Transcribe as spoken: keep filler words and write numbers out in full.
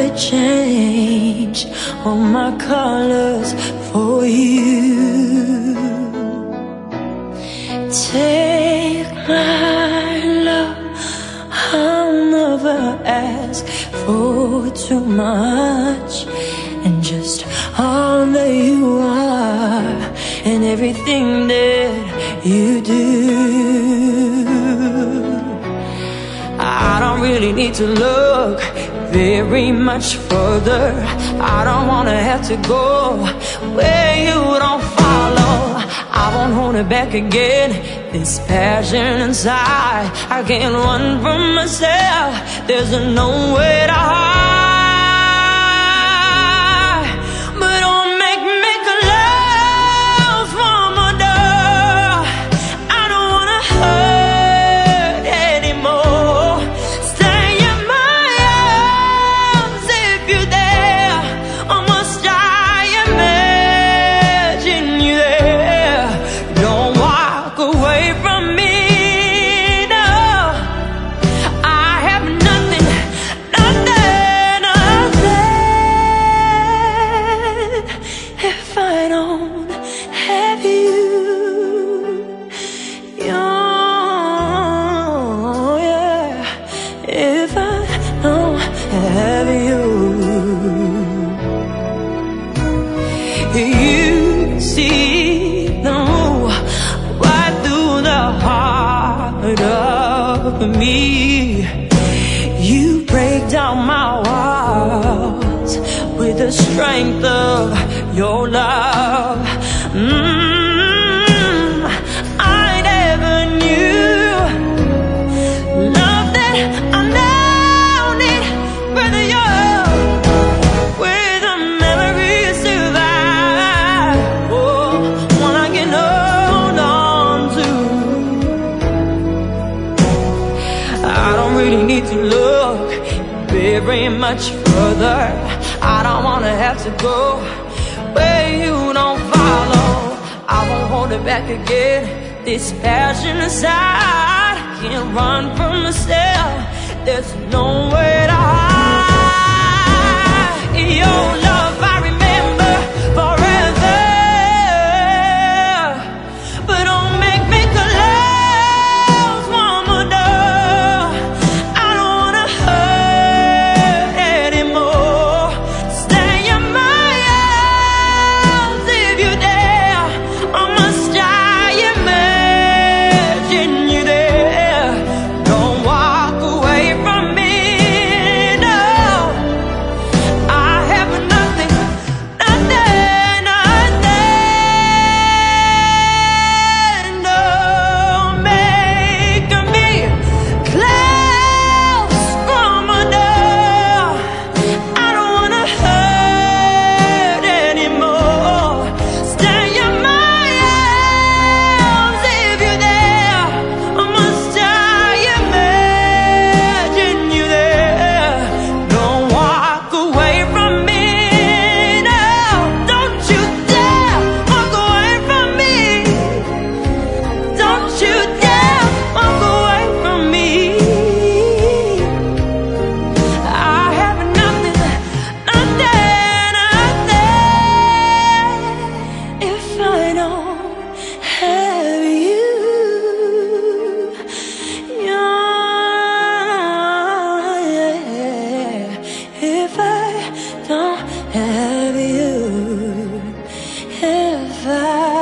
never change all my colors for you. Take my love, I'll never ask for too much, and just all that you are and everything that you do. I don't really need to look very much further. I don't wanna have to go where you don't follow. I won't hold it back again. This passion inside, I can't run from myself. There's no way to hide. But don't make me close from a door. I don't wanna hurt anymore. Stay in my arms if you're there, or must I imagine you there? Don't walk away from me, no. I have nothing, nothing, nothing if I don't have you. Oh, yeah, if I don't have you. You see right through the heart of me. You break down my walls with the strength of your love. mm, I never knew love that I now need, whether you're with a memory survive, oh, one I can hold on to. I don't really need to look very much further. I don't wanna have to go where you don't follow. I won't hold it back again. This passion inside, can't run from myself. There's no way to hide. Your love I remember forever. But don't make me close from a door. I don't wanna hurt anymore. Stay in my arms if you're there, or must I imagine you there? Don't walk away from me, no. I have nothing, nothing, nothing. Don't make me close from a door. I don't wanna hurt anymore. Stay in my arms if you're there, or must I imagine you there? Don't walk away from me, no. Don't you dare walk away from me. Don't you dare walk away from me. I have nothing, nothing, nothing if I don't have you. Yeah, if I don't have you, if I